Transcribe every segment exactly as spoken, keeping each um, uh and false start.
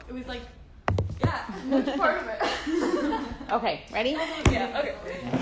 It was like, yeah, that's part of it. Okay, ready? Yeah, okay.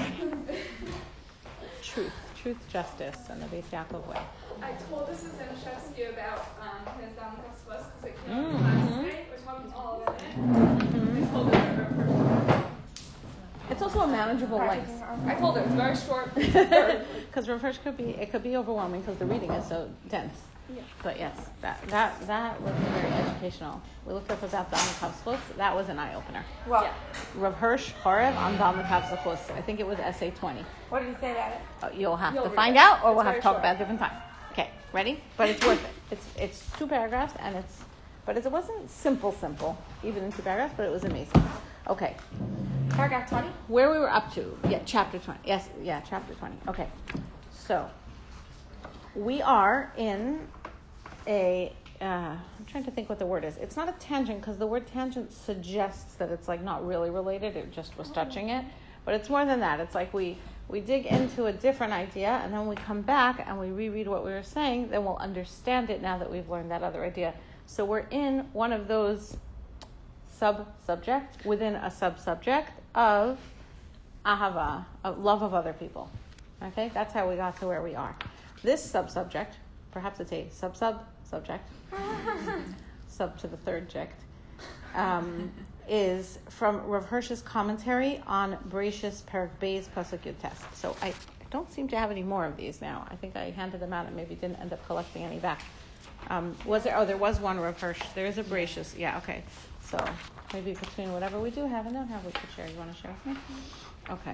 Truth, truth, justice, and the Beis Yaakov way. I told this to Zemshevsky about um, his Dom Kosvos because it came Mm-hmm. out last night. We're talking all about it. Mm-hmm. I told her. It's also a manageable length. I told her it's very short. Because Rav Hirsch could be, it could be overwhelming because the reading is so dense. Yeah. But yes, that that that was very educational. We looked up about Dam Kavzchus. That was an eye opener. Well, Yeah. Rav Hirsch Horev on Dam Kavzchus. I think it was essay twenty. what did he say about it? Uh, you'll have You'll to read find it. out, or It's we'll have very to talk short. about it a different time. Okay, ready? But it's worth it. It's it's two paragraphs, and it's but it wasn't simple, simple, even in two paragraphs. But it was amazing. Okay, Paragraph twenty. where we were up to? Yeah, chapter twenty. Yes, yeah, chapter twenty. Okay, so we are in a. Uh, I'm trying to think what the word is. It's not a tangent because the word tangent suggests that it's like not really related. It just was touching it, but it's more than that. It's like we we dig into a different idea and then we come back and we reread what we were saying. Then we'll understand it now that we've learned that other idea. So we're in one of those sub-subjects within a sub-subject of ahava, of love of other people. Okay, that's how we got to where we are. This sub-subject, perhaps it's a sub-sub-subject, sub to the third ject, um, is from Rav Hirsch's commentary on Bereshis Perek Beis Pasuk Yud Tes. So I don't seem to have any more of these now. I think I handed them out and maybe didn't end up collecting any back. Um, was there? Oh, there was one Rav Hirsch. There is a Bereshis. Yeah, okay. So maybe between whatever we do have and don't have, we could share. You want to share with me? Okay.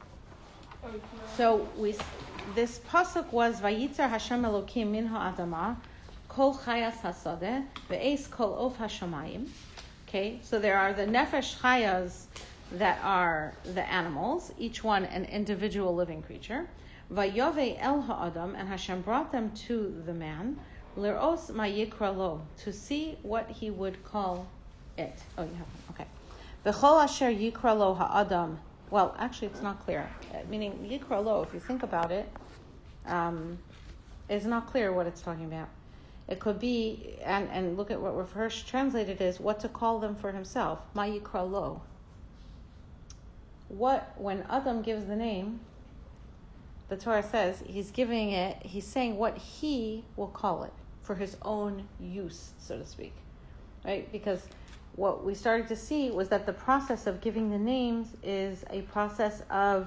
So we, this pasuk was Vayitzer Hashem Elokim min ha'adama kol chayas hasadeh ve'es kol of hashamayim. Okay, so there are the nefesh chayas that are the animals, each one an individual living creature. Vayove el ha'adam, and Hashem brought them to the man, l'ros ma yikra lo, to see what he would call it. Oh, you have one. Okay. V'chol asher yikra lo ha'adam. Well, actually, it's not clear. Uh, meaning, yikra lo, if you think about it, um, it's not clear what it's talking about. It could be, and, and look at what Rav Hirsch translated is, what to call them for himself. Ma yikra lo. What, when Adam gives the name, the Torah says, he's giving it, he's saying what he will call it for his own use, so to speak. Right? Because what we started to see was that the process of giving the names is a process of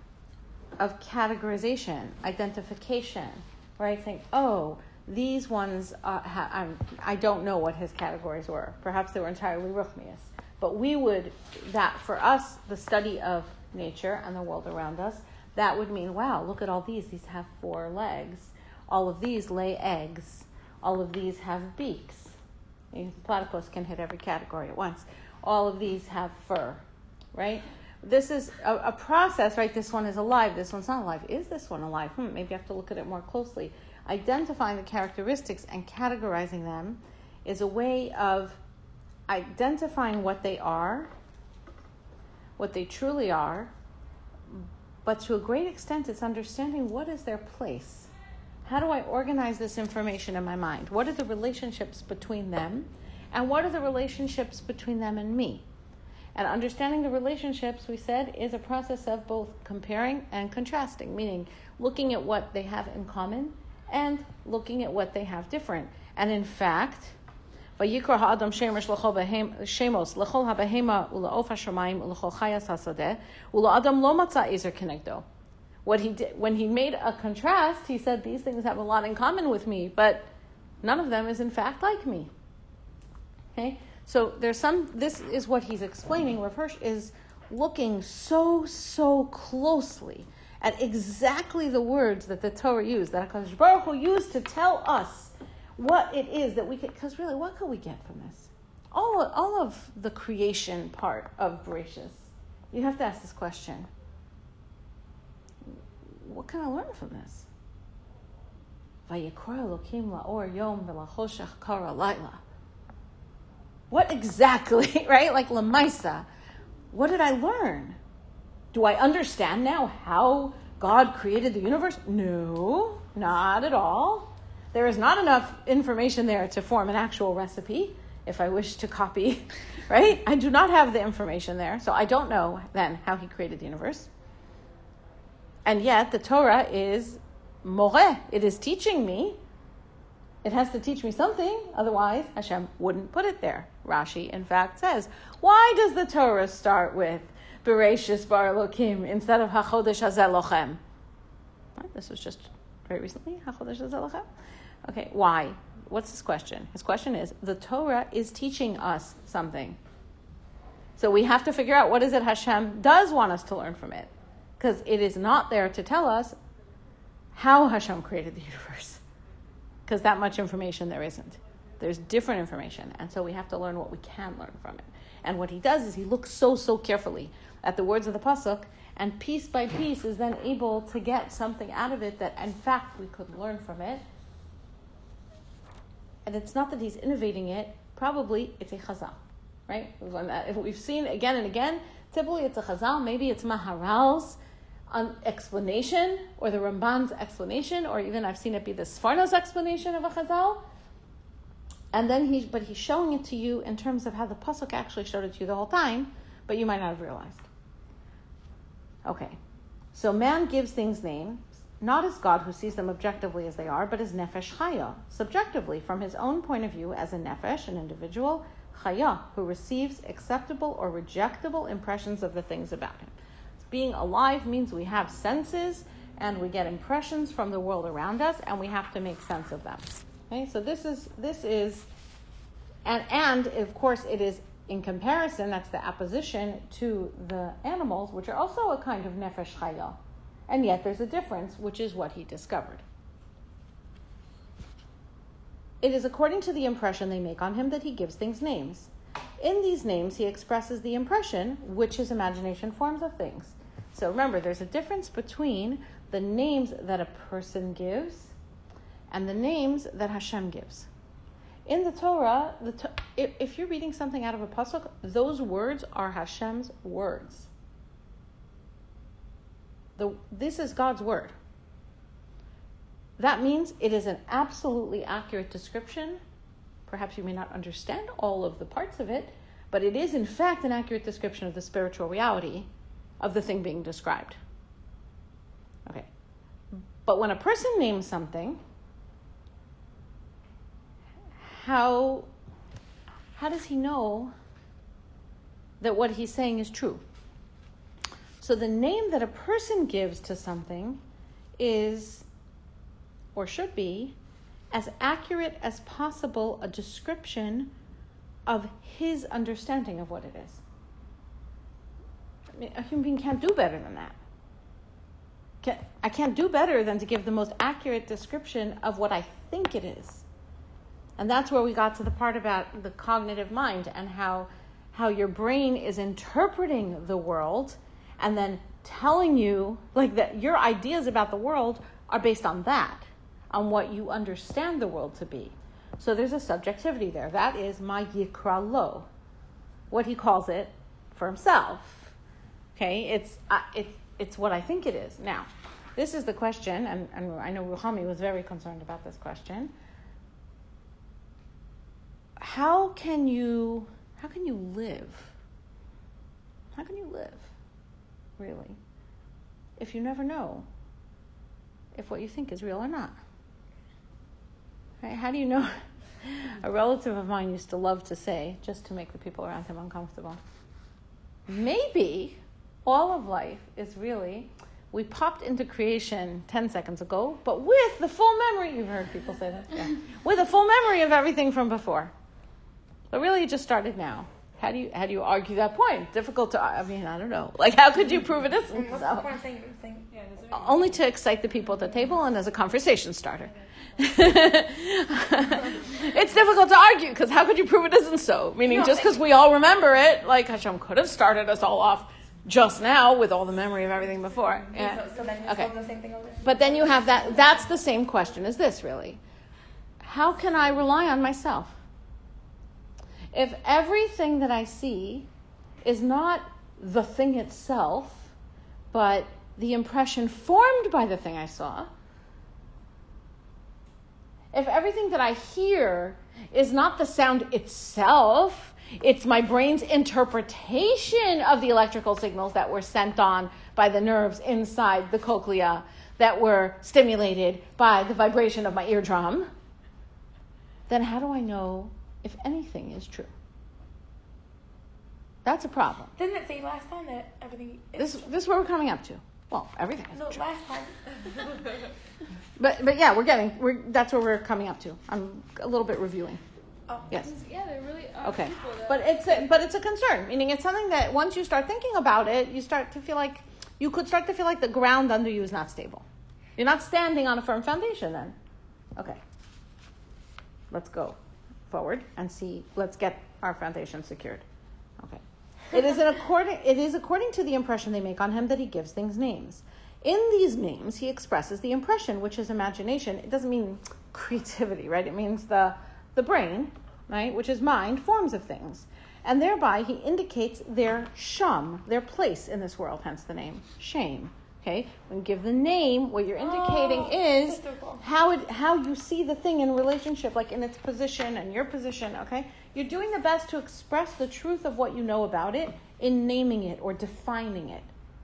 of categorization, identification, right? Saying, oh, these ones, uh, ha- I'm, I don't know what his categories were. Perhaps they were entirely ruchnius. But we would, that for us, the study of nature and the world around us, that would mean, wow, look at all these. These have four legs. All of these lay eggs. All of these have beaks. The platypus can hit every category at once. All of these have fur, right? This is a, a process, right? This one is alive. This one's not alive. Is this one alive? Hmm, maybe I have to look at it more closely. Identifying the characteristics and categorizing them is a way of identifying what they are, what they truly are, but to a great extent it's understanding what is their place. How do I organize this information in my mind? What are the relationships between them? And what are the relationships between them and me? And understanding the relationships, we said, is a process of both comparing and contrasting, meaning looking at what they have in common and looking at what they have different. And in fact, Vayikra ha'adam shemos l'chol ha'behema u'la'of ha'shamayim u'la'chol chayas ha'sadeh u'la'adam lo matza ezer kenegdo. What he did, when he made a contrast, he said these things have a lot in common with me, but none of them is in fact like me. Okay, so there's some. This is what he's explaining. Rav Hirsch is looking so so closely at exactly the words that the Torah used, that HaKadosh Baruch Hu used to tell us what it is that we could. Because really, what could we get from this? All all of the creation part of Bereshis. You have to ask this question. What can I learn from this? Vayikra Elokim la'or yom v'lachoshech kara laila. What exactly, right? Like Lamaisa. What did I learn? Do I understand now how God created the universe? No, not at all. There is not enough information there to form an actual recipe. if I wish to copy, right? I do not have the information there, so I don't know then how he created the universe. And yet the Torah is moreh. It is teaching me. It has to teach me something, otherwise Hashem wouldn't put it there. Rashi, in fact, says, why does the Torah start with Bereshis bar Elokim instead of HaChodesh Hazeh Lochem? Right? This was just very recently, HaChodesh Hazeh Lochem. Okay, why? What's his question? His question is, the Torah is teaching us something. So we have to figure out what is it Hashem does want us to learn from it. Because it is not there to tell us how Hashem created the universe. Because that much information there isn't. There's different information. And so we have to learn what we can learn from it. And what he does is he looks so, so carefully at the words of the Pasuk, and piece by piece is then able to get something out of it that, in fact, we could learn from it. And it's not that he's innovating it. Probably it's a chazal, right? If we've seen again and again, typically it's a chazal. Maybe it's Maharal's um, explanation, or the Ramban's explanation, or even I've seen it be the Sforno's explanation of a chazal. And then he, but he's showing it to you in terms of how the pasuk actually showed it to you the whole time, but you might not have realized. Okay, so man gives things names, not as God who sees them objectively as they are, but as nefesh chaya, subjectively from his own point of view as a nefesh, an individual, chaya, who receives acceptable or rejectable impressions of the things about him. Being alive means we have senses and we get impressions from the world around us, and we have to make sense of them. Okay, so this is this is, and and of course it is in comparison. That's the opposition to the animals, which are also a kind of nefesh chaya, and yet there's a difference, which is what he discovered. It is according to the impression they make on him that he gives things names. In these names, he expresses the impression which his imagination forms of things. So remember, there's a difference between the names that a person gives and the names that Hashem gives. In the Torah, the to- if, if you're reading something out of a pasuk, those words are Hashem's words. The, this is God's word. That means it is an absolutely accurate description. Perhaps you may not understand all of the parts of it, but it is in fact an accurate description of the spiritual reality of the thing being described. Okay. But when a person names something, how, how does he know that what he's saying is true? So the name that a person gives to something is, or should be, as accurate as possible a description of his understanding of what it is. I mean, a human being can't do better than that. Can, I can't do better than to give the most accurate description of what I think it is. And that's where we got to the part about the cognitive mind and how how your brain is interpreting the world and then telling you, like, that your ideas about the world are based on that, on what you understand the world to be. So there's a subjectivity there. That is my yikra lo, what he calls it for himself. Okay, it's uh, it's it's what I think it is. Now, this is the question, and, and I know Ruhami was very concerned about this question. How can you how can you live? How can you live, really, if you never know if what you think is real or not? Right? How do you know? A relative of mine used to love to say, just to make the people around him uncomfortable, maybe all of life is really, we popped into creation ten seconds ago, but with the full memory, you've heard people say that, yeah, with a full memory of everything from before. But really, it just started now. How do you how do you argue that point? Difficult to, I mean, I don't know. Like, how could you prove it isn't What's so? the point of saying everything? Yeah, Only to excite the people at the table and as a conversation starter. It's difficult to argue, because how could you prove it isn't so? Meaning, No, just because we all remember it, like Hashem could have started us all off just now with all the memory of everything before. Yeah. So, so then you're Okay. still the same thing over there? But then you have that, that's the same question as this, really. How can I rely on myself? If everything that I see is not the thing itself, but the impression formed by the thing I saw, if everything that I hear is not the sound itself. It's my brain's interpretation of the electrical signals that were sent on by the nerves inside the cochlea that were stimulated by the vibration of my eardrum. Then how do I know if anything is true? That's a problem. Didn't it say last time that everything is This, this is where we're coming up to. Well, everything is No, true. last time. But but yeah, we're getting we're that's where we're coming up to. I'm a little bit reviewing. Oh. Yes. Yeah, there really are Okay. people that... But it's a, but it's a concern, meaning it's something that once you start thinking about it, you start to feel like you could start to feel like the ground under you is not stable. You're not standing on a firm foundation then. Okay. Let's go forward and see. Let's get our foundation secured. Okay. It is an according it is according to the impression they make on him that he gives things names. In these names, he expresses the impression, which is imagination. It doesn't mean creativity, right? It means the the brain, right, which is mind, forms of things. And thereby he indicates their sham, their place in this world, hence the name shame. Okay? When you give the name, what you're indicating Oh, is that's so cool. how it, how you see the thing in relationship, like in its position and your position, okay? You're doing the best to express the truth of what you know about it in naming it or defining it.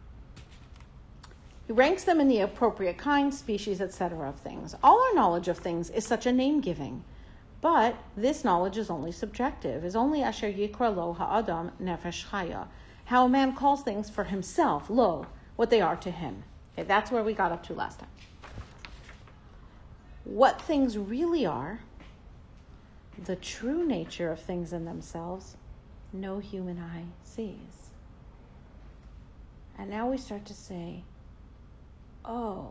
He ranks them in the appropriate kind, species, et cetera of things. All our knowledge of things is such a name-giving. But this knowledge is only subjective, is only asher yikra lo ha'adam nefesh chaya, how a man calls things for himself, lo, what they are to him. Okay, that's where we got up to last time. What things really are, the true nature of things in themselves, no human eye sees. And now we start to say, oh,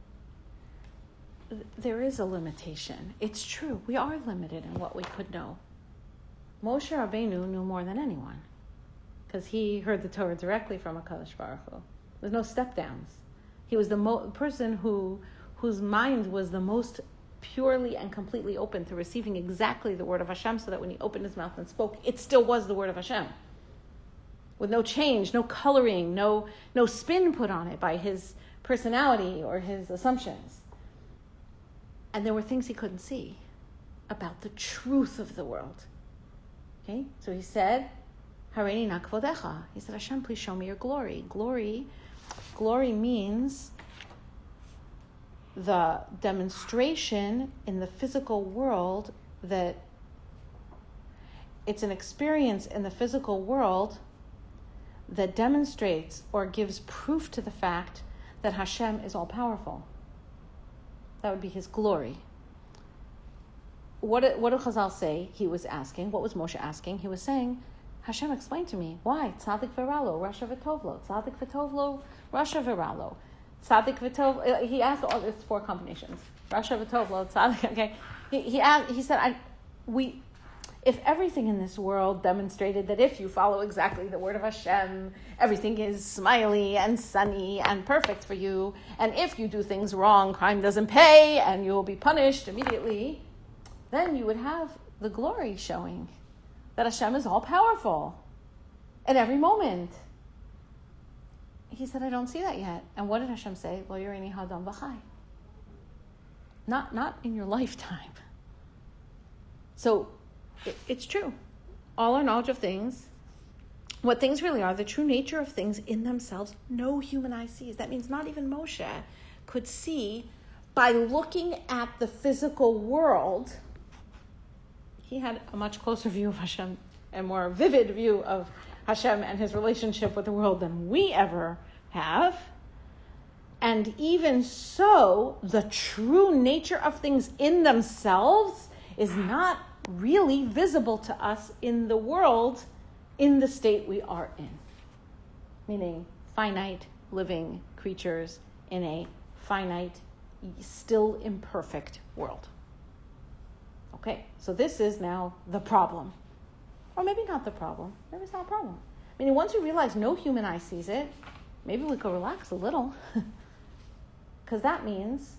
there is a limitation. It's true. We are limited in what we could know. Moshe Rabbeinu knew more than anyone because he heard the Torah directly from HaKadosh Baruch Hu. There's no step downs. He was the mo- person who whose mind was the most purely and completely open to receiving exactly the word of Hashem, so that when he opened his mouth and spoke, it still was the word of Hashem. With no change, no coloring, no no spin put on it by his personality or his assumptions. And there were things he couldn't see about the truth of the world. Okay? So he said, Hareini na kvodecha. He said, Hashem, please show me your glory. Glory, glory means the demonstration in the physical world that it's an experience in the physical world that demonstrates or gives proof to the fact that Hashem is all-powerful. That would be his glory. What did, what did Chazal say he was asking? What was Moshe asking? He was saying, Hashem, explain to me. Why? Tzadik v'ralo, Rasha v'tovlo. Tzadik v'tovlo, Rasha v'ralo. Tzadik v'tov, he asked all, it's four combinations. Rasha v'tovlo, tzadik, okay. He, he, asked, he said, I, we, if everything in this world demonstrated that if you follow exactly the word of Hashem, everything is smiley and sunny and perfect for you, and if you do things wrong, crime doesn't pay, and you will be punished immediately, then you would have the glory showing that Hashem is all-powerful at every moment. He said, I don't see that yet. And what did Hashem say? Lo yareini hadam v'chai. Not, not in your lifetime. So, it, it's true. All our knowledge of things, what things really are, the true nature of things in themselves, no human eye sees. That means not even Moshe could see by looking at the physical world. He had a much closer view of Hashem, a more vivid view of Hashem and his relationship with the world than we ever have. And even so, the true nature of things in themselves is not really visible to us in the world in the state we are in. Meaning finite living creatures in a finite, still imperfect world. Okay, so this is now the problem. Or maybe not the problem. Maybe it's not a problem. I mean, once we realize no human eye sees it, maybe we could relax a little. Because that means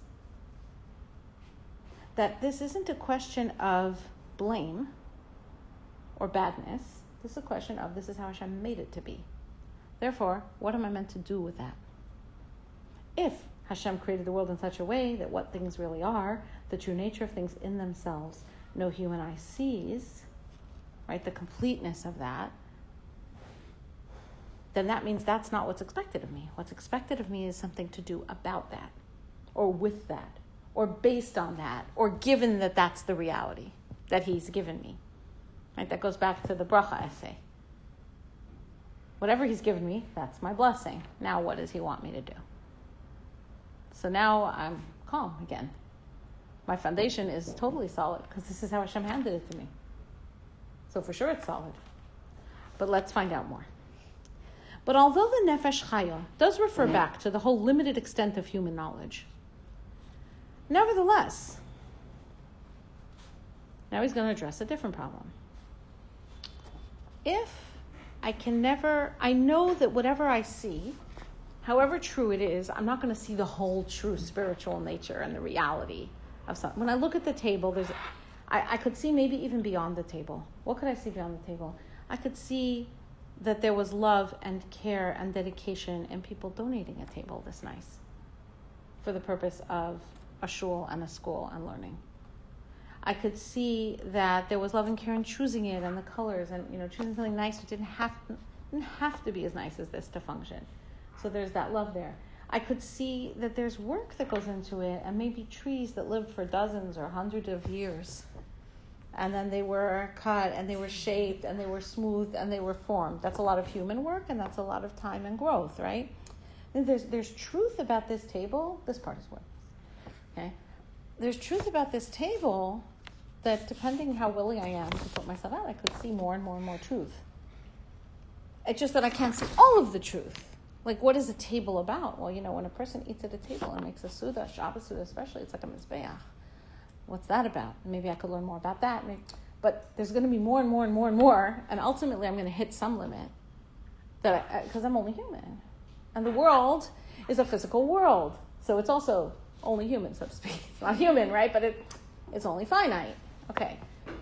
that this isn't a question of blame or badness. This is a question of this is how Hashem made it to be. Therefore, what am I meant to do with that? If Hashem created the world in such a way that what things really are, the true nature of things in themselves, no human eye sees, right, the completeness of that, then that means that's not what's expected of me. What's expected of me is something to do about that, or with that, or based on that, or given that that's the reality that he's given me. Right? That goes back to the bracha essay. Whatever he's given me, that's my blessing. Now what does he want me to do? So now I'm calm again. My foundation is totally solid because this is how Hashem handed it to me. So for sure it's solid. But let's find out more. But although the Nefesh Chaya does refer back to the whole limited extent of human knowledge, nevertheless, now he's going to address a different problem. If I can never, I know that whatever I see, however true it is, I'm not going to see the whole true spiritual nature and the reality of something. When I look at the table, there's, I, I could see maybe even beyond the table. What could I see beyond the table? I could see that there was love and care and dedication and people donating a table this nice for the purpose of a shul and a school and learning. I could see that there was love and care in choosing it and the colors and, you know, choosing something nice that didn't have, didn't have to be as nice as this to function. So there's that love there. I could see that there's work that goes into it and maybe trees that lived for dozens or hundreds of years. And then they were cut and they were shaped and they were smoothed and they were formed. That's a lot of human work and that's a lot of time and growth, right? And there's there's truth about this table. This part is worth. Okay? There's truth about this table that depending how willing I am to put myself out, I could see more and more and more truth. It's just that I can't see all of the truth. Like, what is a table about? Well, you know, when a person eats at a table and makes a Suda, Shabbos Suda especially, it's like a mizbeach. What's that about? Maybe I could learn more about that. Maybe, but there's going to be more and more and more and more, and ultimately I'm going to hit some limit that because I'm only human. And the world is a physical world. So it's also only human, so to speak. It's not human, right? But it it's only finite. Okay.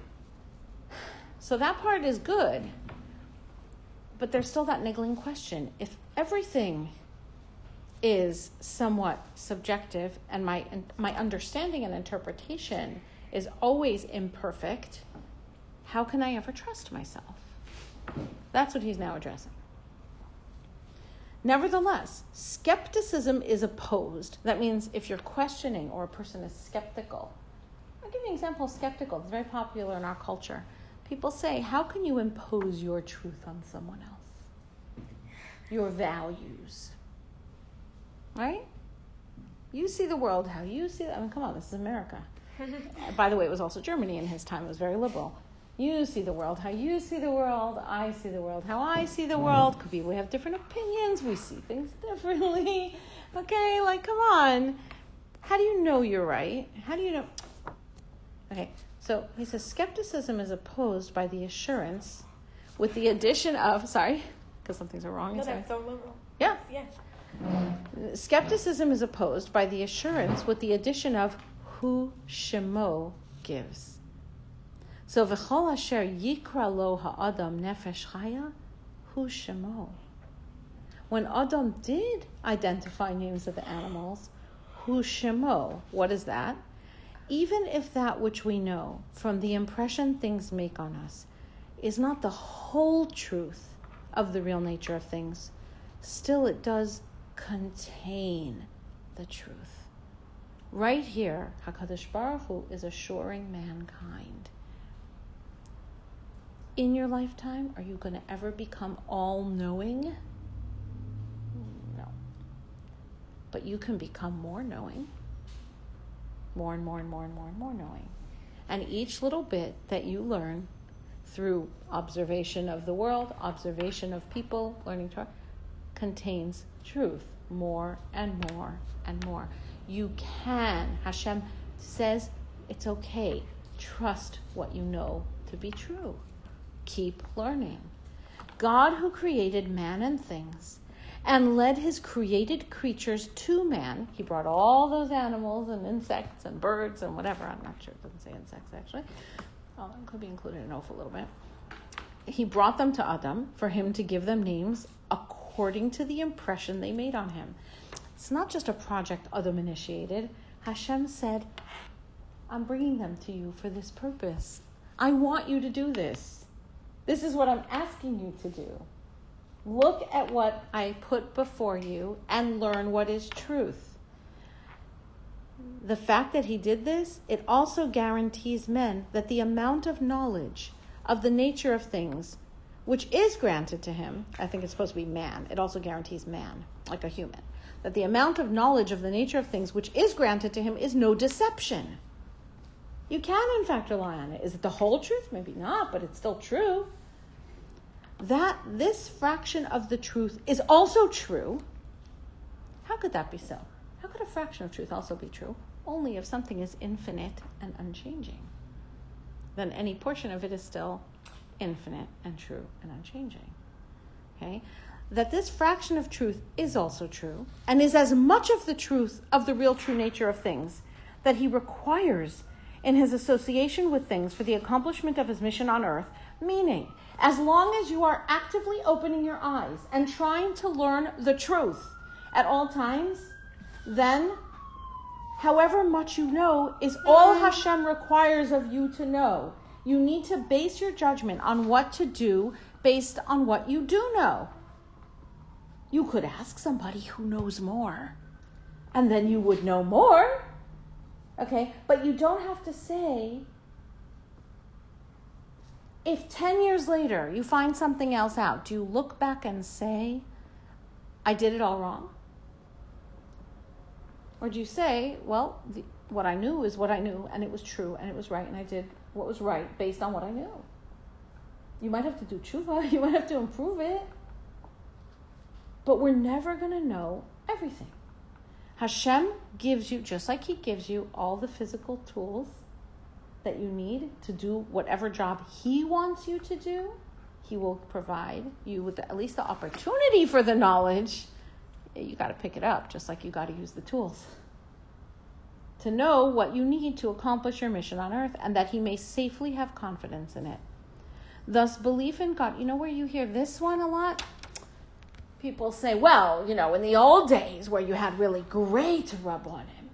So that part is good. But there's still that niggling question. If everything is somewhat subjective and my my understanding and interpretation is always imperfect, how can I ever trust myself? That's what he's now addressing. Nevertheless, skepticism is opposed. That means if you're questioning or a person is skeptical. I'll give you an example of skeptical. It's very popular in our culture. People say, how can you impose your truth on someone else? Your values. Right? You see the world how you see it. I mean, come on, this is America. By the way, it was also Germany in his time. It was very liberal. You see the world how you see the world. I see the world how I see the world. Could be we have different opinions. We see things differently. Okay, like, come on. How do you know you're right? How do you know? Okay, so he says skepticism is opposed by the assurance with the addition of, sorry, because some things are wrong. No, that's so liberal. Yeah. Yeah. Skepticism is opposed by the assurance with the addition of hu shemo gives. So v'chol asher yikra lo ha'adam nefesh chaya hu shemo. When Adam did identify names of the animals, hu shemo, what is that? Even if that which we know from the impression things make on us is not the whole truth of the real nature of things, still it does contain the truth. Right here, HaKadosh Baruch Hu is assuring mankind. In your lifetime, are you going to ever become all-knowing? No. But you can become more knowing. More and more and more and more and more knowing. And each little bit that you learn through observation of the world, observation of people, learning to contains truth more and more and more. You can, Hashem says, it's okay. Trust what you know to be true. Keep learning. God who created man and things and led his created creatures to man, he brought all those animals and insects and birds and whatever. I'm not sure, it doesn't say insects actually. Oh, it could be included in oath a little bit. He brought them to Adam for him to give them names according to the impression they made on him. It's not just a project Adam initiated. Hashem said, I'm bringing them to you for this purpose. I want you to do this. This is what I'm asking you to do. Look at what I put before you and learn what is truth. The fact that he did this, it also guarantees men that the amount of knowledge of the nature of things which is granted to him, I think it's supposed to be man, it also guarantees man, like a human, that the amount of knowledge of the nature of things which is granted to him is no deception. You can, in fact, rely on it. Is it the whole truth? Maybe not, but it's still true. That this fraction of the truth is also true. How could that be so? How could a fraction of truth also be true? Only if something is infinite and unchanging. Then any portion of it is still infinite and true and unchanging. Okay? That this fraction of truth is also true and is as much of the truth of the real true nature of things that he requires in his association with things for the accomplishment of his mission on earth, meaning, as long as you are actively opening your eyes and trying to learn the truth at all times, then however much you know is all Hashem requires of you to know. You need to base your judgment on what to do based on what you do know. You could ask somebody who knows more, and then you would know more. Okay, but you don't have to say, if ten years later you find something else out, do you look back and say, I did it all wrong? Or do you say, well, the, what I knew is what I knew, and it was true, and it was right, and I did what was right based on what I knew? You might have to do tshuva, you might have to improve it, but we're never going to know everything. Hashem gives you, just like he gives you all the physical tools that you need to do whatever job he wants you to do, he will provide you with the, at least the opportunity for the knowledge. You got to pick it up, just like you got to use the tools to know what you need to accomplish your mission on earth, and that he may safely have confidence in it. Thus, belief in God. You know where you hear this one a lot? People say, well, you know, in the old days where you had really great Rabbanim,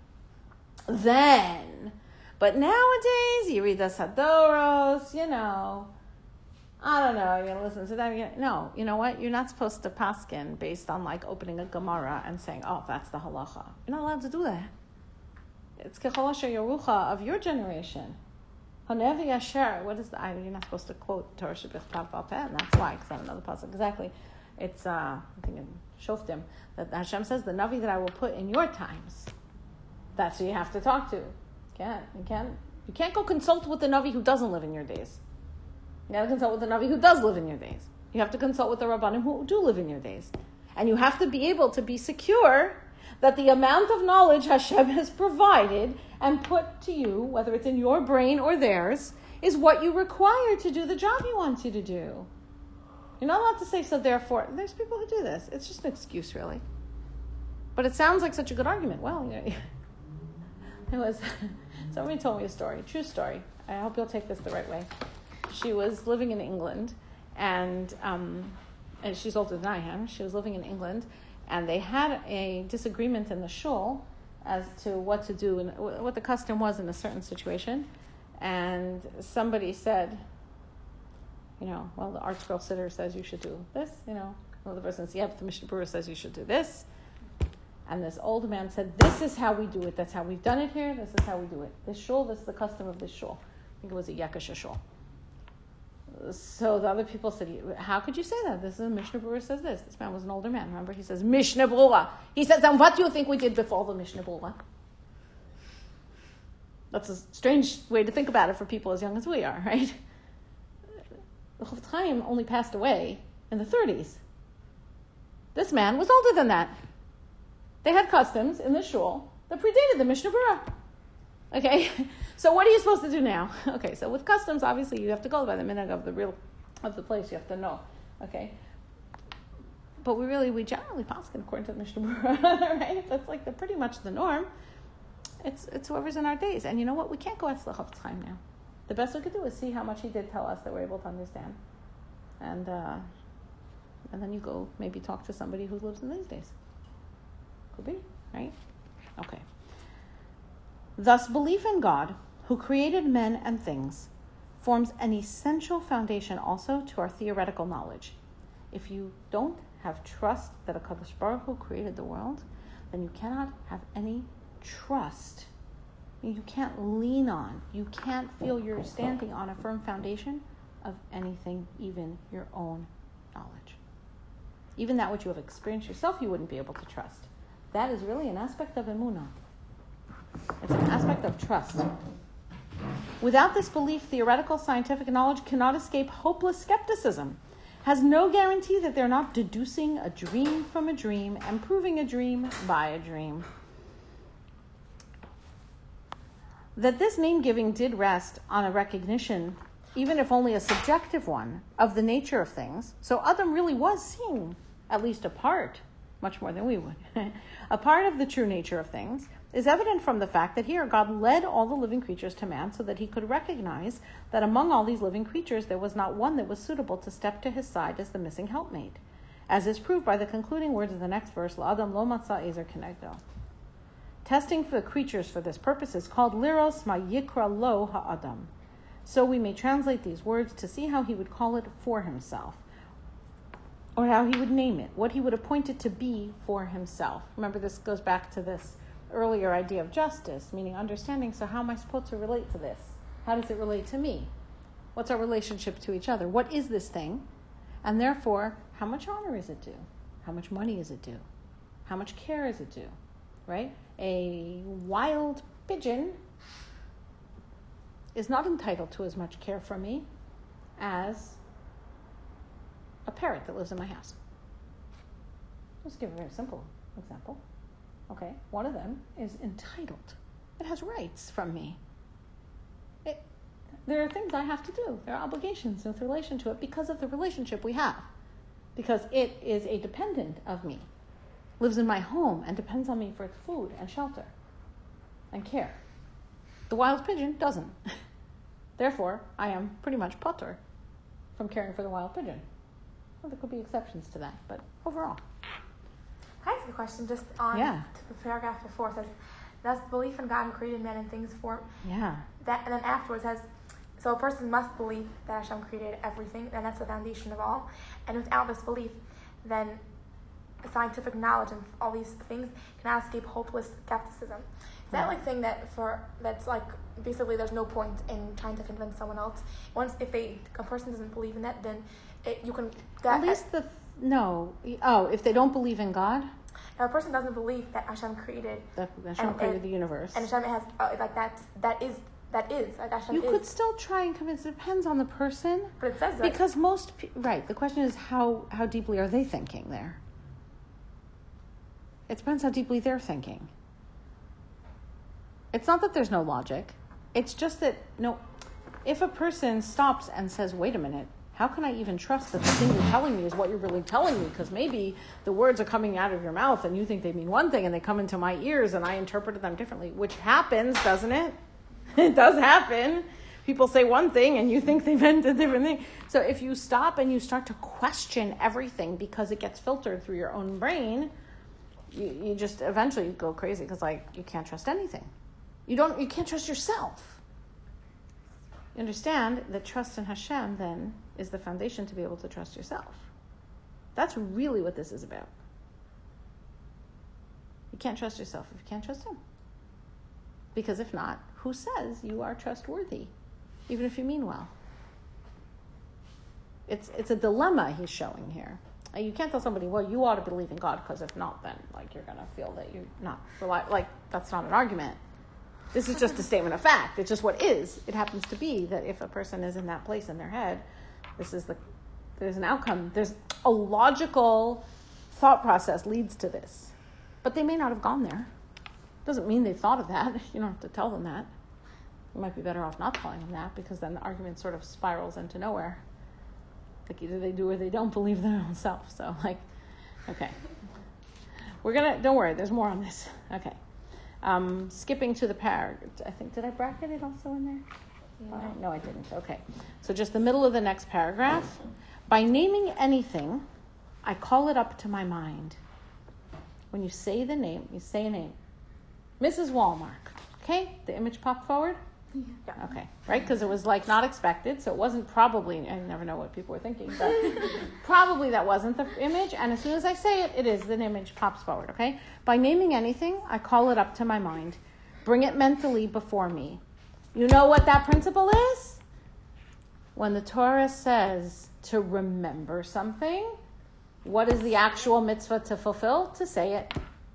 then, but nowadays you read the Sadoros, you know, I don't know, you're going to listen to them. Gonna, no, you know what? You're not supposed to paskin based on like opening a Gemara and saying, oh, that's the halacha. You're not allowed to do that. It's Kechol Yerucha of your generation. Hanevi Asher, what is the, I, you're not supposed to quote Torah Shebichtav Bal Peh, and that's why, because I don't know the pasuk exactly. It's, uh, I think in Shoftim, that Hashem says, the Navi that I will put in your times, that's who you have to talk to. You can't, you can't, you can't go consult with the Navi who doesn't live in your days. You have to consult with the Navi who does live in your days. You have to consult with the Rabbanim who do live in your days. And you have to be able to be secure that the amount of knowledge Hashem has provided and put to you, whether it's in your brain or theirs, is what you require to do the job he wants you to do. You're not allowed to say, so therefore, there's people who do this. It's just an excuse, really. But it sounds like such a good argument. Well, you know, it was, somebody told me a story, true story. I hope you'll take this the right way. She was living in England, and, um, and she's older than I am. She was living in England, and they had a disagreement in the shul as to what to do and what the custom was in a certain situation. And somebody said, you know, well, the Art Scroll Sitter says you should do this, you know. Another person says, yep, the Mishnah Berurah says you should do this. And this old man said, this is how we do it. That's how we've done it here. This is how we do it. This shul, this is the custom of this shul. I think it was a Yakasha shul. So the other people said, how could you say that? This is Mishnah Berurah says this. This man was an older man. Remember, he says, Mishnah Berurah. He says, and what do you think we did before the Mishnah Berurah? That's a strange way to think about it for people as young as we are, right? The Chofetz Chaim only passed away in the thirties. This man was older than that. They had customs in the shul that predated the Mishnah Berurah. Okay, so what are you supposed to do now? Okay, so with customs, obviously you have to go by the minhag of the real of the place. You have to know. Okay, but we really we generally paskin according to the Mishnah Berurah, right? That's like the pretty much the norm. It's it's whoever's in our days, and you know what? We can't go at the Chofetz Chaim now. The best we could do is see how much he did tell us that we're able to understand. And uh, and then you go maybe talk to somebody who lives in these days. Could be, right? Okay. Thus, belief in God, who created men and things, forms an essential foundation also to our theoretical knowledge. If you don't have trust that HaKadosh Baruch Hu created the world, then you cannot have any trust. You can't lean on, you can't feel you're standing on a firm foundation of anything, even your own knowledge. Even that which you have experienced yourself, you wouldn't be able to trust. That is really an aspect of emunah. It's an aspect of trust. Without this belief, theoretical scientific knowledge cannot escape hopeless skepticism, has no guarantee that they're not deducing a dream from a dream and proving a dream by a dream. That this name-giving did rest on a recognition, even if only a subjective one, of the nature of things. So Adam really was seeing at least a part, much more than we would, a part of the true nature of things, is evident from the fact that here God led all the living creatures to man so that he could recognize that among all these living creatures there was not one that was suitable to step to his side as the missing helpmate, as is proved by the concluding words of the next verse, L'Adam lo matza ezer kenegdo. Testing for the creatures for this purpose is called liros ma yikra lo ha'adam. So we may translate these words to see how he would call it for himself, or how he would name it, what he would appoint it to be for himself. Remember, this goes back to this earlier idea of justice, meaning understanding. So how am I supposed to relate to this? How does it relate to me? What's our relationship to each other? What is this thing? And therefore, how much honor is it due? How much money is it due? How much care is it due? Right? A wild pigeon is not entitled to as much care from me as a parrot that lives in my house. Let's give a very simple example. Okay, one of them is entitled. It has rights from me. It, there are things I have to do. There are obligations with relation to it because of the relationship we have. Because it is a dependent of me. Lives in my home and depends on me for its food and shelter and care. The wild pigeon doesn't. Therefore, I am pretty much potter from caring for the wild pigeon. Well, there could be exceptions to that, but overall. Can I ask a question just on Yeah. the paragraph before? It says, thus belief in God who created men and things form. Yeah. That, and then afterwards says, so a person must believe that Hashem created everything, and that's the foundation of all. And without this belief, then scientific knowledge and all these things cannot escape hopeless skepticism. Is that like saying that for that's like basically there's no point in trying to convince someone else? Once if they a person doesn't believe in that, then it, you can. That, At least the no. Oh, if they don't believe in God, if a person doesn't believe that Hashem created that Hashem and, created and, the universe, and Hashem has uh, like that's that is that is like Hashem you is. could still try and convince. It depends on the person. But it says that Because most pe- right. The question is how how deeply are they thinking there? It depends how deeply they're thinking. It's not that there's no logic. It's just that, no, if a person stops and says, wait a minute, how can I even trust that the thing you're telling me is what you're really telling me? Because maybe the words are coming out of your mouth and you think they mean one thing and they come into my ears and I interpreted them differently, which happens, doesn't it? It does happen. People say one thing and you think they meant a different thing. So if you stop and you start to question everything because it gets filtered through your own brain, you, you just eventually go crazy because like you can't trust anything. You don't. You can't trust yourself. You understand that trust in Hashem then is the foundation to be able to trust yourself. That's really what this is about. You can't trust yourself if you can't trust Him. Because if not, who says you are trustworthy, even if you mean well? It's it's a dilemma he's showing here. You can't tell somebody, well, you ought to believe in God, because if not, then like you're going to feel that you're not reliable. Like that's not an argument. This is just a statement of fact. It's just what is. It happens to be that if a person is in that place in their head, this is the, there's an outcome. There's a logical thought process leads to this. But they may not have gone there. Doesn't mean they've thought of that. You don't have to tell them that. You might be better off not telling them that, because then the argument sort of spirals into nowhere. Like either they do or they don't believe their own self. So like, okay. We're going to, don't worry, there's more on this. Okay. Um, skipping to the paragraph, I think, did I bracket it also in there? No. Uh, no, I didn't. Okay. So just the middle of the next paragraph. By naming anything, I call it up to my mind. When you say the name, you say a name. Missus Walmark. Okay? The image popped forward. Yeah. Okay, right? Because it was like not expected, so it wasn't probably, I never know what people were thinking, but probably that wasn't the image, and as soon as I say it, it is, the image pops forward, okay? By naming anything, I call it up to my mind. Bring it mentally before me. You know what that principle is? When the Torah says to remember something, what is the actual mitzvah to fulfill? To say it.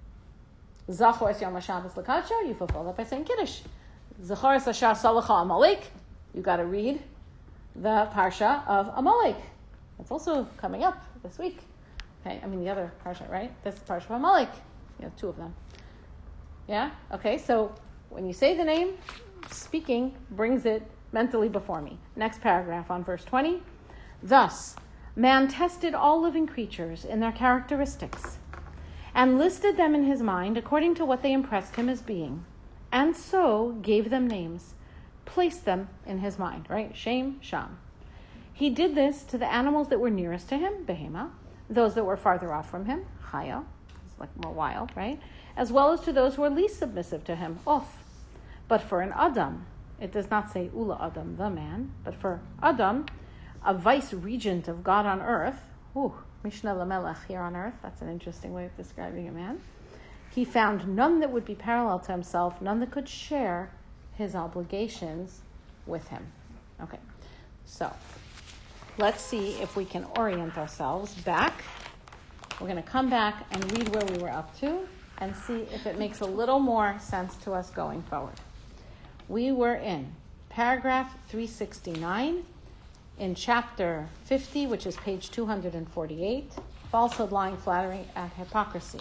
Zachor es Yom HaShabbos l'kadsho, you fulfill that by saying Kiddush. Zachor es Asher Salacha Amalek, you got to read the parsha of Amalek. That's also coming up this week. Okay, I mean the other parsha, right? That's the parsha of Amalek. You have two of them. Yeah? Okay, so when you say the name, speaking brings it mentally before me. Next paragraph on verse twenty. Thus, man tested all living creatures in their characteristics and listed them in his mind according to what they impressed him as being, and so gave them names, placed them in his mind, right? Shem, Sham. He did this to the animals that were nearest to him, Behema, those that were farther off from him, Chaya, it's like more wild, right? As well as to those who were least submissive to him, Off. But for an Adam, it does not say Ula Adam, the man, but for Adam, a vice-regent of God on earth, ooh, Mishnah Lamelech here on earth, that's an interesting way of describing a man, he found none that would be parallel to himself, none that could share his obligations with him. Okay, so let's see if we can orient ourselves back. We're going to come back and read where we were up to and see if it makes a little more sense to us going forward. We were in paragraph three sixty-nine in chapter fifty, which is page two hundred forty-eight, falsehood, lying, flattery, and hypocrisy.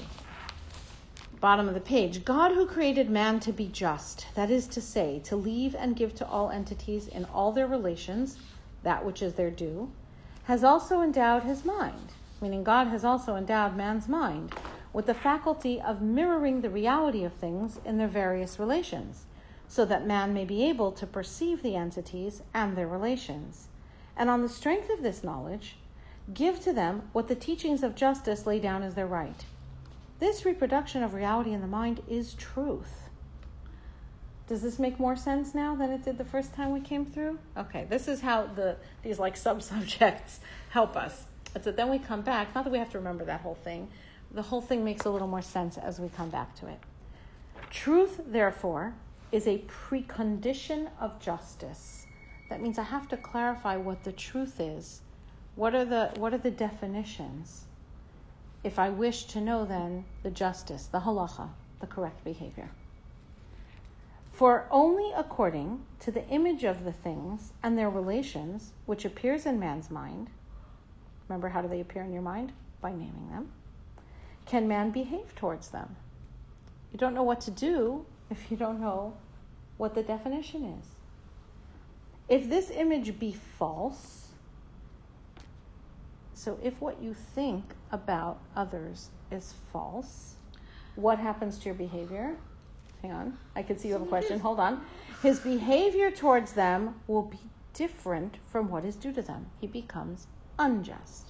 Bottom of the page, God who created man to be just, that is to say, to leave and give to all entities in all their relations that which is their due, has also endowed his mind, meaning God has also endowed man's mind with the faculty of mirroring the reality of things in their various relations, so that man may be able to perceive the entities and their relations, and on the strength of this knowledge, give to them what the teachings of justice lay down as their right. This reproduction of reality in the mind is truth. Does this make more sense now than it did the first time we came through? Okay, this is how the these like sub-subjects help us. It's that then we come back, not that we have to remember that whole thing, the whole thing makes a little more sense as we come back to it. Truth, therefore, is a precondition of justice. That means I have to clarify what the truth is. What are the what are the definitions? If I wish to know then the justice, the halacha, the correct behavior. For only according to the image of the things and their relations, which appears in man's mind, remember how do they appear in your mind? By naming them. Can man behave towards them? You don't know what to do if you don't know what the definition is. If this image be false, so if what you think about others is false, what happens to your behavior? Hang on, I can see you have a question. Hold on. His behavior towards them will be different from what is due to them. He becomes unjust.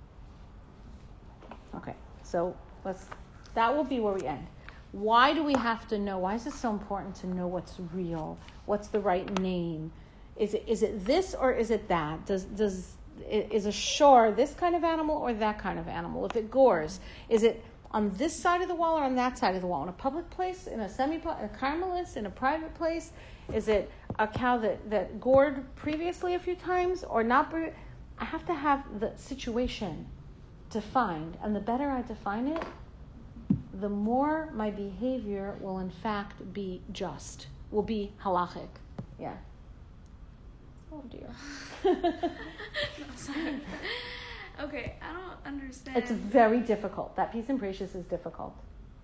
Okay, so let's. That will be where we end. Why do we have to know? Why is it so important to know what's real? What's the right name? Is it is it this or is it that? Does does is a shore this kind of animal or that kind of animal? If it gores, is it on this side of the wall or on that side of the wall? In a public place, in a semi, a carmelist, in a private place? Is it a cow that, that gored previously a few times or not? Pre- I have to have the situation defined, and the better I define it, the more my behavior will in fact be just, will be halachic. Yeah. Oh dear. I'm sorry. Okay, I don't understand. It's very difficult. That piece in Precious is difficult.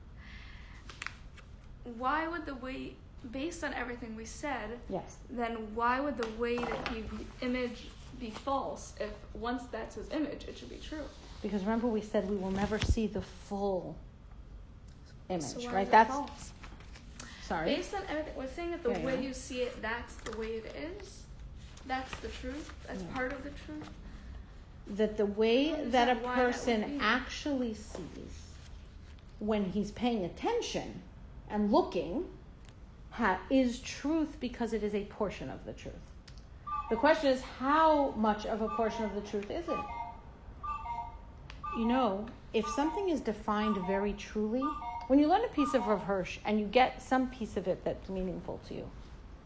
Why would the weight, based on everything we said, yes, then why would the weighted image be false if once that's his image, it should be true? Because remember we said we will never see the full image, so why right? Is it That's false? Sorry. Based on everything, we're saying that the yeah, way yeah. you see it, that's the way it is. That's the truth. That's yeah. part of the truth. That the way that a why that person would be. actually sees when he's paying attention and looking ha- is truth because it is a portion of the truth. The question is, how much of a portion of the truth is it? You know, if something is defined very truly, when you learn a piece of Rav Hirsch and you get some piece of it that's meaningful to you,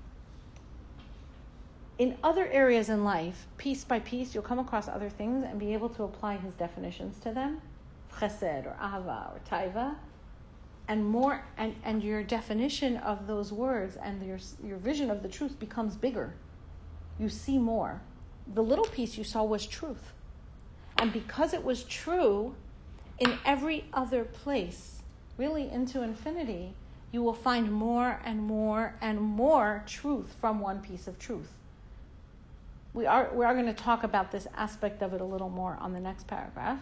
in other areas in life, piece by piece, you'll come across other things and be able to apply his definitions to them, chesed or ahava or taiva, and more, and, and your definition of those words and your your vision of the truth becomes bigger. You see more. The little piece you saw was truth. And because it was true, in every other place, really into infinity, you will find more and more and more truth from one piece of truth. We are we are going to talk about this aspect of it a little more on the next paragraph.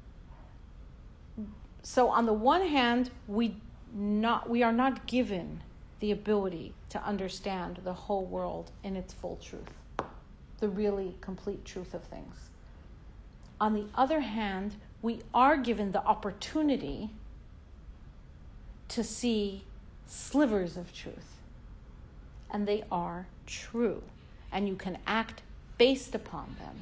So on the one hand, we not we are not given the ability to understand the whole world in its full truth, the really complete truth of things. On the other hand, we are given the opportunity to see slivers of truth, and they are true, and you can act based upon them.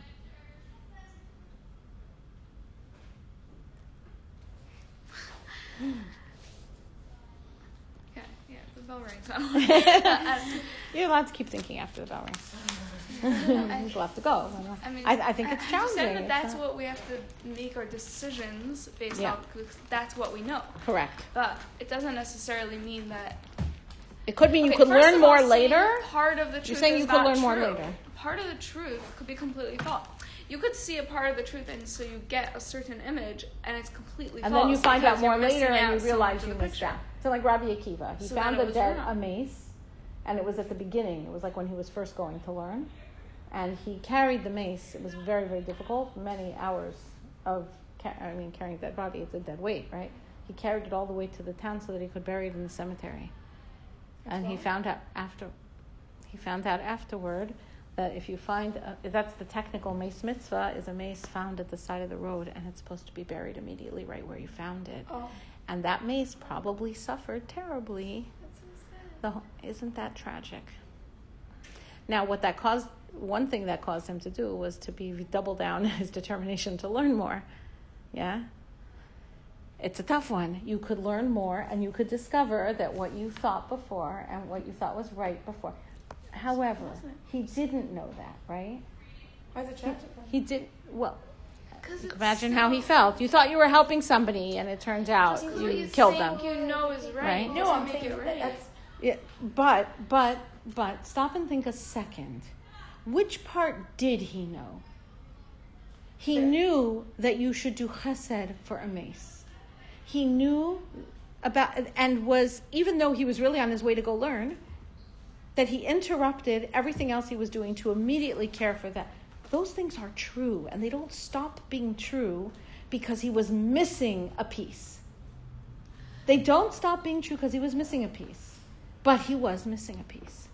Yeah, yeah, the bell rings. You're allowed to keep thinking after the bell rings. You'll have to go. I mean, I, I think it's I challenging. said that that's It's what we have to make our decisions based Yeah. off, because that's what we know. correct. But it doesn't necessarily mean that. It could mean you Okay, could first learn of all, more saying later. Part of the truth saying is you could not learn more true. later. Part of the truth could be completely false. You could see a part of the truth, and so you get a certain image, and it's completely And false. then you find because out more you're missing later and out you so realize much of you the missed picture. out. So like Rabbi Akiva, he So found then it a was dead wrong. a mace, and it was at the beginning. It was like when he was first going to learn. And he carried the mace. It was very, very difficult. Many hours of, ca- I mean, carrying a dead body. It's a dead weight, right? He carried it all the way to the town so that he could bury it in the cemetery. And he found out after, he found out afterward that if you find, a, that's the technical mace mitzvah, is a mace found at the side of the road, and it's supposed to be buried immediately right where you found it. Oh, And that mace probably suffered terribly. that's so sad. The, whole- isn't that tragic? Now, what that caused, one thing that caused him to do was to be double down his determination to learn more. Yeah? It's a tough one. You could learn more, and you could discover that what you thought before and what you thought was right before. However, he didn't know that, right? Why is it tragic? He did, well, 'Cause it's imagine how he so- felt. You thought you were helping somebody, and it turns out Just 'cause you what you killed them. think you know is right. Right? No, doesn't I'm make saying it that right. that's Yeah, but, but, but, stop and think a second. Which part did he know? He knew that you should do chesed for a mace. He knew about, and was, even though he was really on his way to go learn, that he interrupted everything else he was doing to immediately care for that. Those things are true, and they don't stop being true because he was missing a piece. They don't stop being true because he was missing a piece. But he was missing a piece.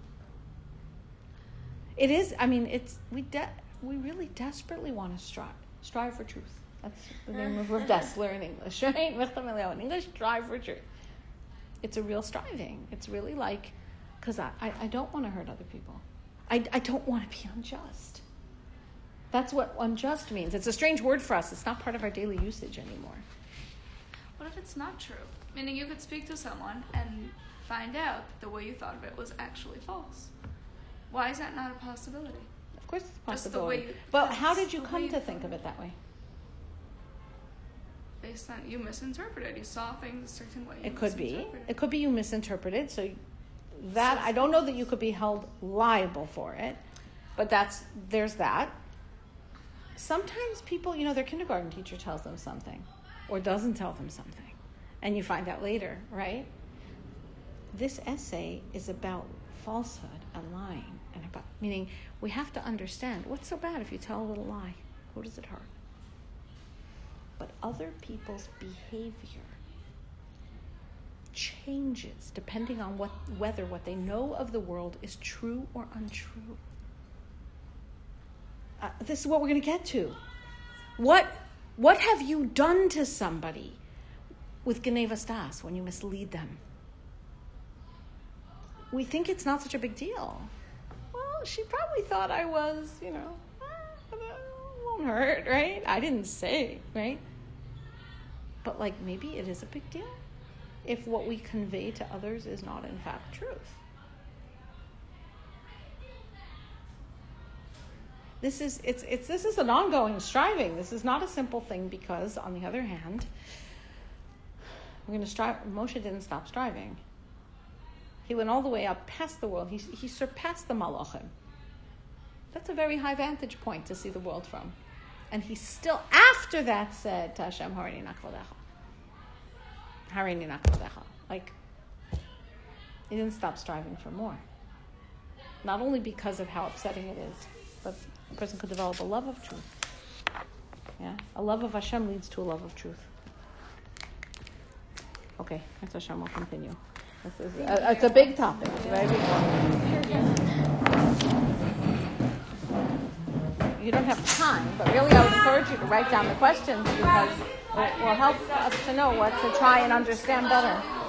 It is, I mean, it's, we de- we really desperately want to strive. Strive for truth. That's the name of Rav Dessler in English, right? In English, strive for truth. It's a real striving. It's really like, because I, I, I don't want to hurt other people. I, I don't want to be unjust. That's what unjust means. It's a strange word for us. It's not part of our daily usage anymore. What if it's not true? Meaning you could speak to someone and find out that the way you thought of it was actually false. Why is that not a possibility? Of course it's a Just the possibility. way you- But that's how did you the way come you to think thought. of it that way? Based on you misinterpreted. You saw things a certain way. It you could be. misinterpreted. It could be you misinterpreted. So that, I don't know that you could be held liable for it. But that's, there's that. Sometimes people, you know, their kindergarten teacher tells them something or doesn't tell them something. And you find out later, right? This essay is about falsehood and lying. And about, meaning we have to understand, what's so bad if you tell a little lie? Who does it hurt? But other people's behavior changes depending on what, whether what they know of the world is true or untrue. Uh, this is what we're going to get to. What, what have you done to somebody with Geneva Stas when you mislead them? we think it's not such a big deal. Well, she probably thought I was, you know, ah, it won't hurt, right? I didn't say, right? But like maybe it is a big deal if what we convey to others is not in fact truth. This is it's it's this is an ongoing striving. This is not a simple thing because, on the other hand, we're going to strive. Moshe didn't stop striving. He went all the way up past the world. He he surpassed the Malachim. That's a very high vantage point to see the world from. And he still, after that, said to Hashem, Hareini na kvodecha. Hareini na kvodecha. Like, he didn't stop striving for more. Not only because of how upsetting it is, but a person could develop a love of truth. Yeah, a love of Hashem leads to a love of truth. Okay, that's Hashem. We'll continue. This is a, it's a big topic. It's a very big topic. You don't have time, but really I would encourage you to write down the questions because it will help us to know what to try and understand better.